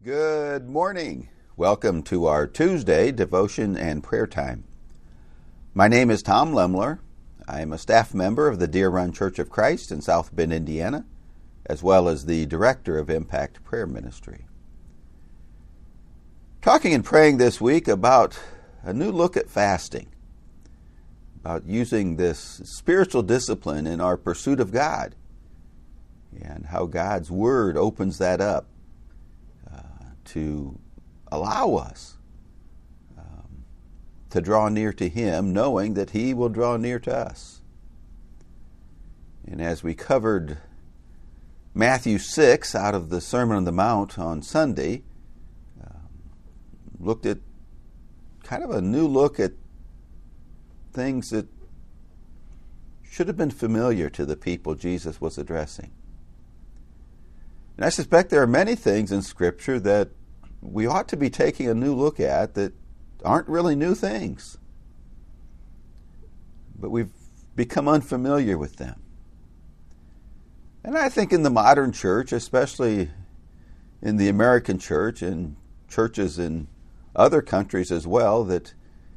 Good morning. Welcome to our Tuesday devotion and prayer time. My name is Tom Lemler. I am a staff member of the Deer Run Church of Christ in South Bend, Indiana, as well as the director of Impact Prayer Ministry. Talking and praying this week about a new look at fasting, about using this spiritual discipline in our pursuit of God, and how God's Word opens that up to allow us to draw near to Him, knowing that He will draw near to us. And as we covered Matthew 6 out of the Sermon on the Mount on Sunday, looked at kind of a new look at things that should have been familiar to the people Jesus was addressing. And I suspect there are many things in Scripture that we ought to be taking a new look at that aren't really new things. But we've become unfamiliar with them. And I think in the modern church, especially in the American church and churches in other countries as well that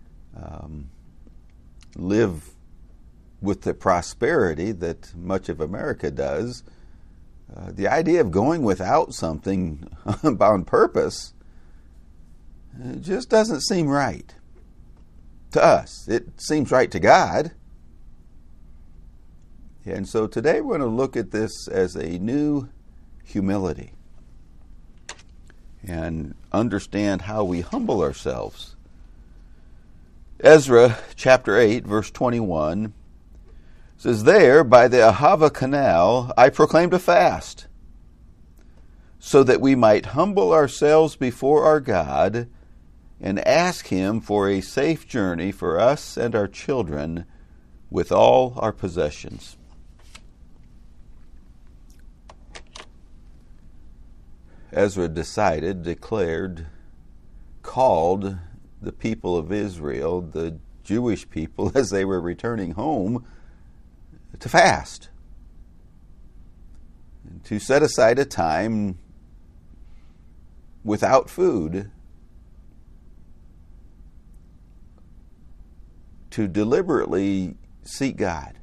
live with the prosperity that much of America does, the idea of going without something on purpose just doesn't seem right to us. It seems right to God. And so today we're going to look at this as a new humility and understand how we humble ourselves. Ezra chapter 8, verse 21 says, "There, by the Ahava Canal, I proclaimed a fast, so that we might humble ourselves before our God and ask Him for a safe journey for us and our children with all our possessions." Ezra declared, called the people of Israel, the Jewish people, as they were returning home, to fast, and to set aside a time without food to deliberately seek God.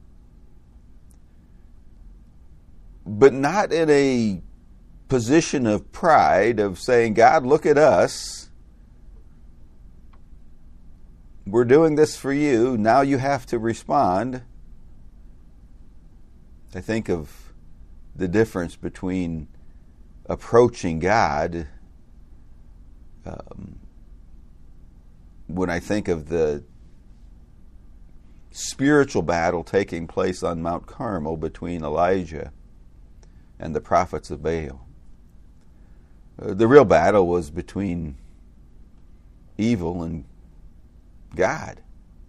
But not in a position of pride of saying, God, look at us. We're doing this for you. Now you have to respond. I think of the difference between approaching God. When I think of the spiritual battle taking place on Mount Carmel between Elijah and the prophets of Baal. The real battle was between evil and God.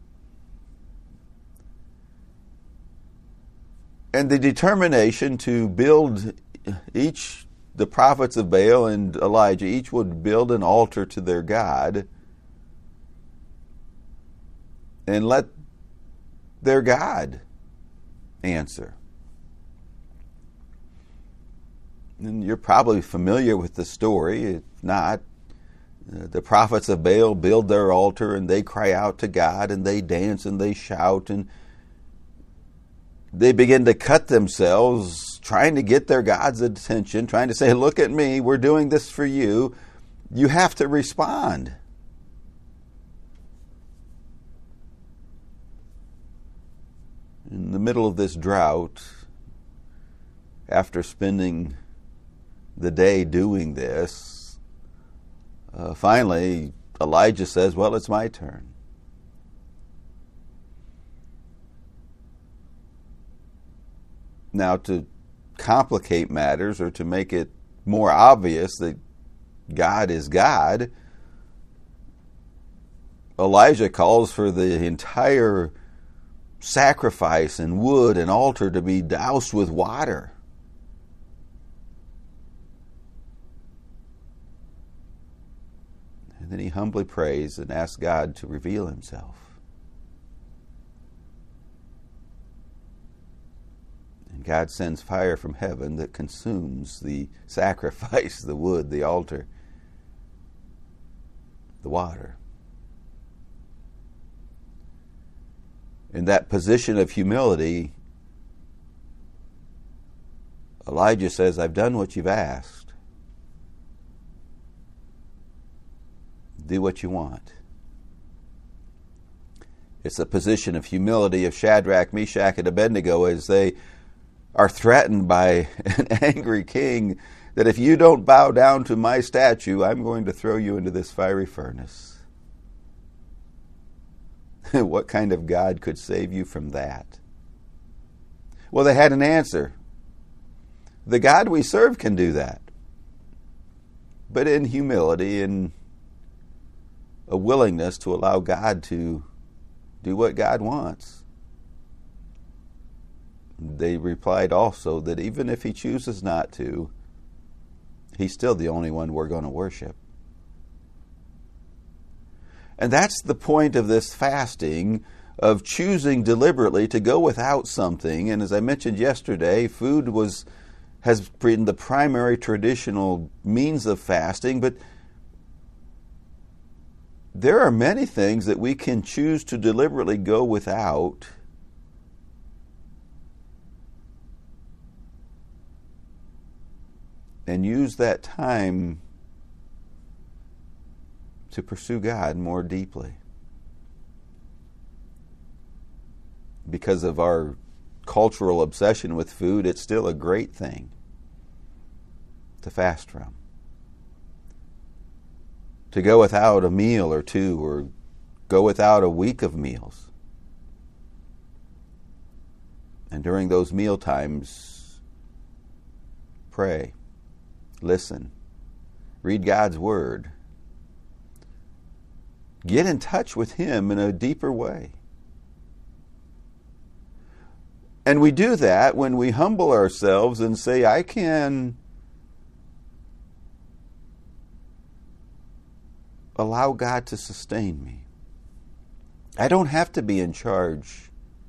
And the determination to build the prophets of Baal and Elijah, each would build an altar to their God and let their God answer. And you're probably familiar with the story. If not, the prophets of Baal build their altar and they cry out to God and they dance and they shout and they begin to cut themselves, trying to get their God's attention, trying to say, look at me, we're doing this for you. You have to respond. In the middle of this drought, after spending the day doing this, finally Elijah says, well, it's my turn. Now, to complicate matters or to make it more obvious that God is God, Elijah calls for the entire sacrifice and wood and altar to be doused with water. And then he humbly prays and asks God to reveal Himself. And God sends fire from heaven that consumes the sacrifice, the wood, the altar, the water. In that position of humility, Elijah says, I've done what you've asked. Do what you want. It's a position of humility of Shadrach, Meshach, and Abednego as they are threatened by an angry king that if you don't bow down to my statue, I'm going to throw you into this fiery furnace. What kind of God could save you from that? Well, they had an answer. The God we serve can do that. But in humility and a willingness to allow God to do what God wants. They replied also that even if he chooses not to, he's still the only one we're going to worship. And that's the point of this fasting, of choosing deliberately to go without something. And as I mentioned yesterday, food has been the primary traditional means of fasting, but there are many things that we can choose to deliberately go without and use that time to pursue God more deeply. Because of our cultural obsession with food, it's still a great thing to fast from. To go without a meal or two, or go without a week of meals. And during those meal times, pray, listen, read God's Word. Get in touch with Him in a deeper way. And we do that when we humble ourselves and say, I can allow God to sustain me. I don't have to be in charge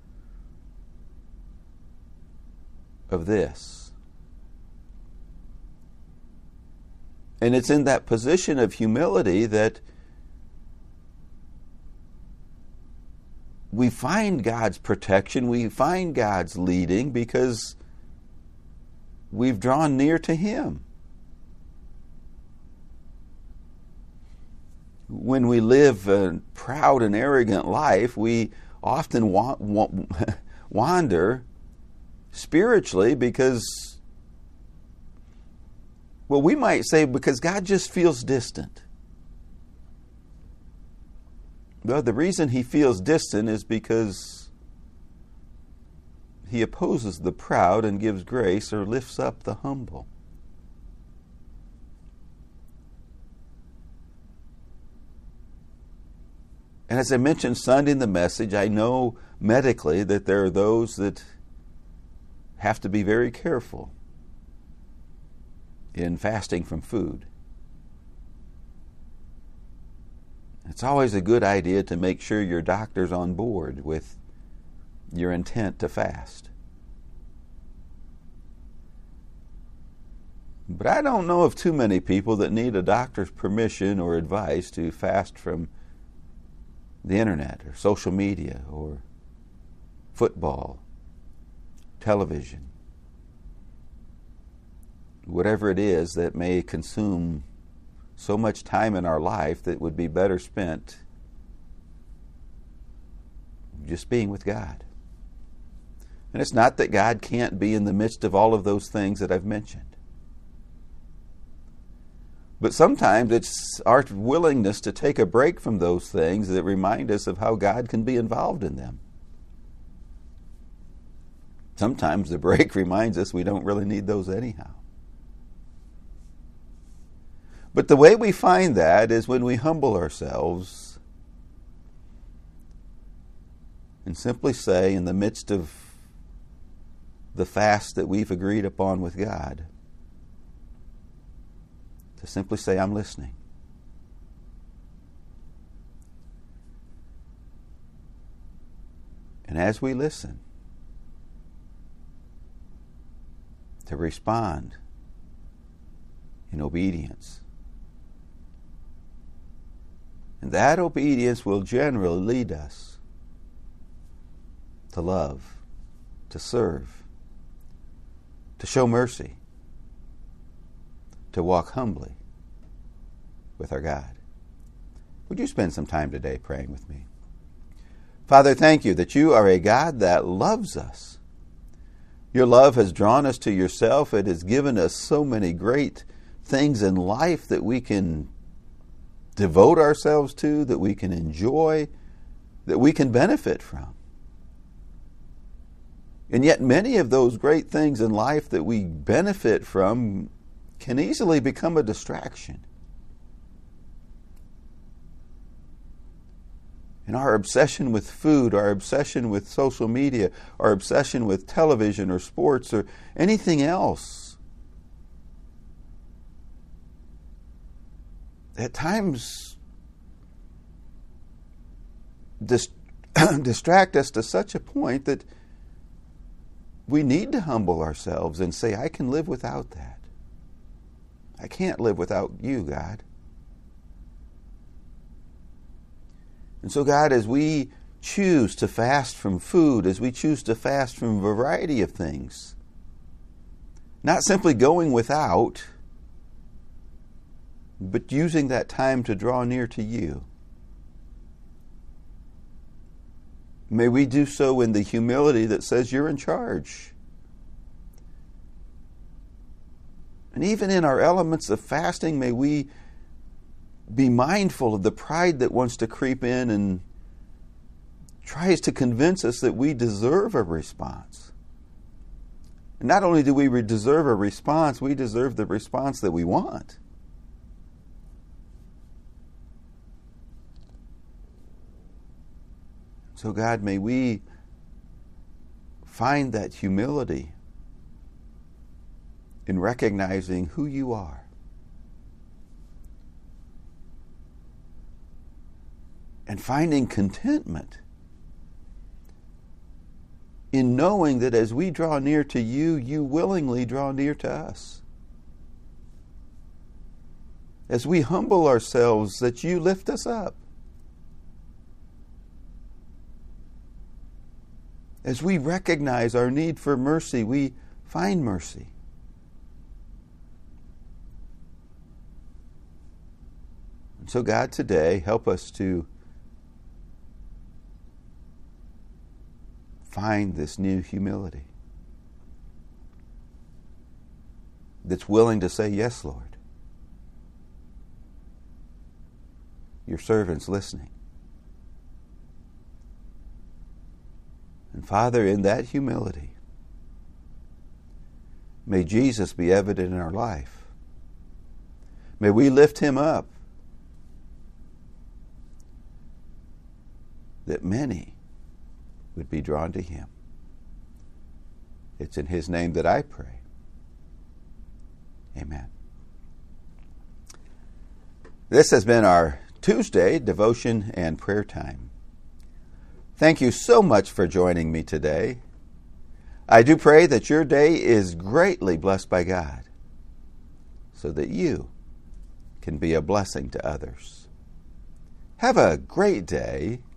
of this. And it's in that position of humility that we find God's protection, we find God's leading, because we've drawn near to Him. When we live a proud and arrogant life, we often wander spiritually because, well, we might say because God just feels distant. Well, the reason He feels distant is because He opposes the proud and gives grace or lifts up the humble. And as I mentioned Sunday in the message, I know medically that there are those that have to be very careful in fasting from food. It's always a good idea to make sure your doctor's on board with your intent to fast. But I don't know of too many people that need a doctor's permission or advice to fast from the internet or social media or football, television, whatever it is that may consume so much time in our life that would be better spent just being with God. And it's not that God can't be in the midst of all of those things that I've mentioned. But sometimes it's our willingness to take a break from those things that remind us of how God can be involved in them. Sometimes the break reminds us we don't really need those anyhow. But the way we find that is when we humble ourselves and simply say, in the midst of the fast that we've agreed upon with God, to simply say, I'm listening. And as we listen, to respond in obedience. And that obedience will generally lead us to love, to serve, to show mercy, to walk humbly with our God. Would you spend some time today praying with me? Father, thank you that you are a God that loves us. Your love has drawn us to yourself. It has given us so many great things in life that we can devote ourselves to, that we can enjoy, that we can benefit from. And yet many of those great things in life that we benefit from can easily become a distraction. And our obsession with food, our obsession with social media, our obsession with television or sports or anything else, at times distract us to such a point that we need to humble ourselves and say, I can live without that. I can't live without you, God. And so, God, as we choose to fast from food, as we choose to fast from a variety of things, not simply going without, but using that time to draw near to you, may we do so in the humility that says you're in charge. And even in our elements of fasting, may we be mindful of the pride that wants to creep in and tries to convince us that we deserve a response. And not only do we deserve a response, we deserve the response that we want. So God, may we find that humility in recognizing who you are. And finding contentment in knowing that as we draw near to you, you willingly draw near to us. As we humble ourselves, that you lift us up. As we recognize our need for mercy, we find mercy. And so, God, today, help us to find this new humility that's willing to say, yes, Lord. Your servant's listening. And Father, in that humility, may Jesus be evident in our life. May we lift him up, that many would be drawn to him. It's in his name that I pray. Amen. This has been our Tuesday devotion and prayer time. Thank you so much for joining me today. I do pray that your day is greatly blessed by God, so that you can be a blessing to others. Have a great day,